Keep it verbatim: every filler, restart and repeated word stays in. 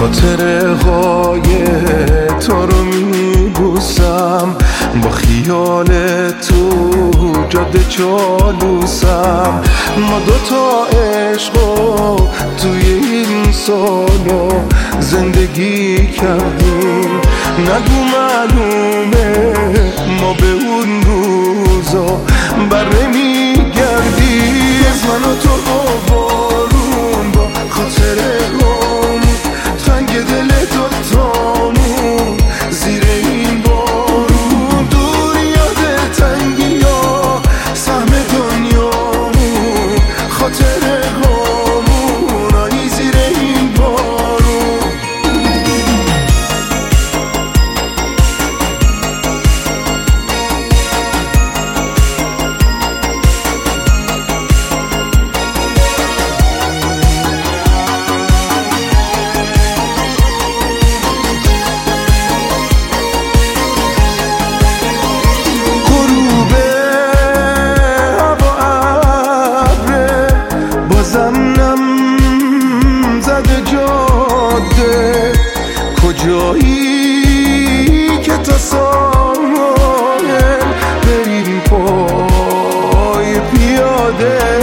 خاطره های تو رو میبوسم، با خیال تو جاده چالوسم. ما دوتا عشقو توی این سالو زندگی کردیم، نگو معلومه ما به اون روزا بر نمیگردیم. از من و تو آوارون با خاطره هامون، تنگ دل دوتامون زیر این بارون، دور یاد تنگی ها سهم دنیامون، خاطره هامون آیی زیر این بارون. کجایی که تا ساحل بریم پای پیاده،